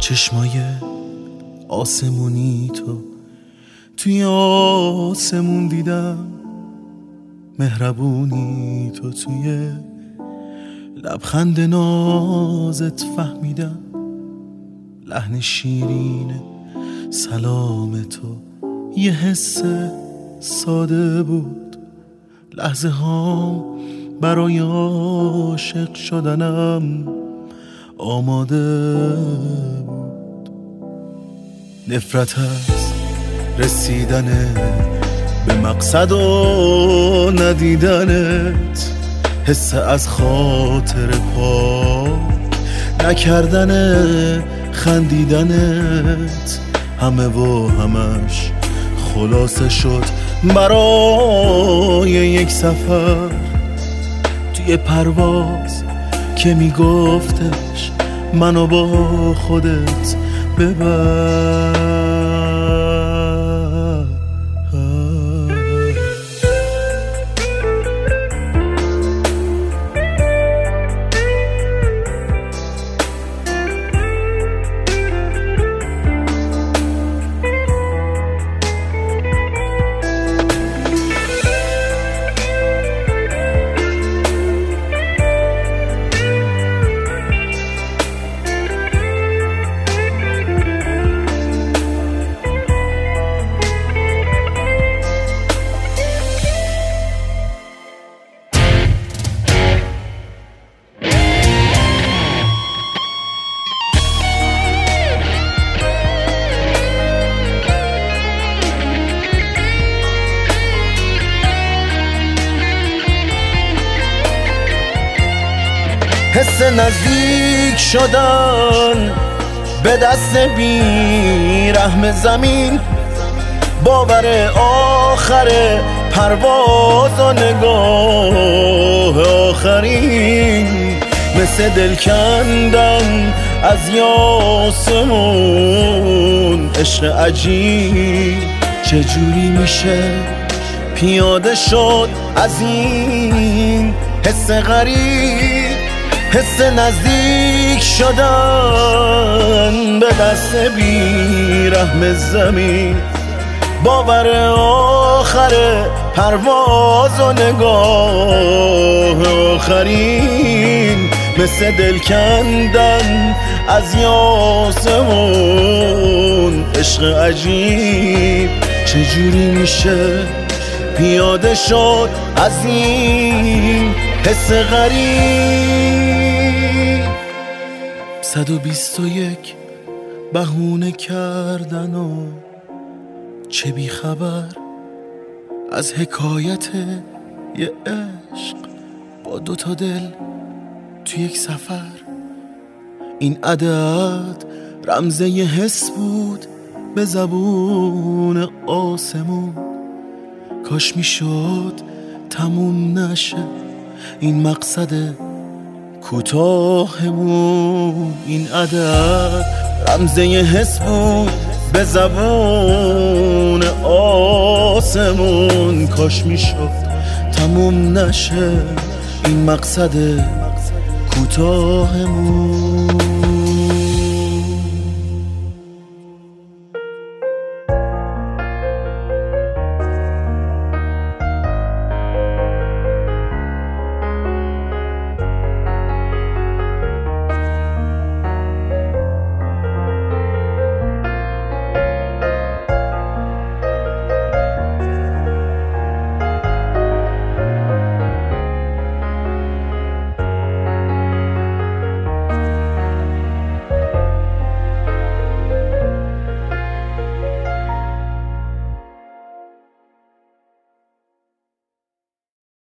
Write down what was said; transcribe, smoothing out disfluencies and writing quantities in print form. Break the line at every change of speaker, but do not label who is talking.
چشمای آسمونی تو توی آسمون دیدم، مهربونی تو توی لبخند نازت فهمیدم، لحن شیرین سلام تو یه حس ساده بود، لحظه ها برای عاشق شدنم آماده بود. نفرت از رسیدن به مقصد و ندیدنت، حس از خاطر پاک نکردن خندیدنت، همه و همش خلاصه شد برای یک سفر توی پرواز که میگفتش منو با خودت ببر. حس نزدیک شدن به دست بی رحم زمین، باور آخر پرواز و نگاه آخرین، مثل دل کندن از یاسمون عشق عجیب. چجوری میشه پیاده شد از این حس غریب، حس نزدیک شدن به دست بی رحم زمین، باور آخر پرواز و نگاه آخرین، مثل دل کندن از یاسمون عشق عجیب. چجوری میشه پیاده شد از این حس غریب؟ 121 بهونه کردن و چه بی خبر از حکایت یه عشق با 2 تا دل تو یک سفر. این عدد رمزه یه حس بود به زبون آسمون، کاش میشد تموم نشه این مقصد کوتاهمون. این عدد رمزه یه حس بود به زبون آسمون، کاش میشد تموم نشه این مقصد کوتاهمون.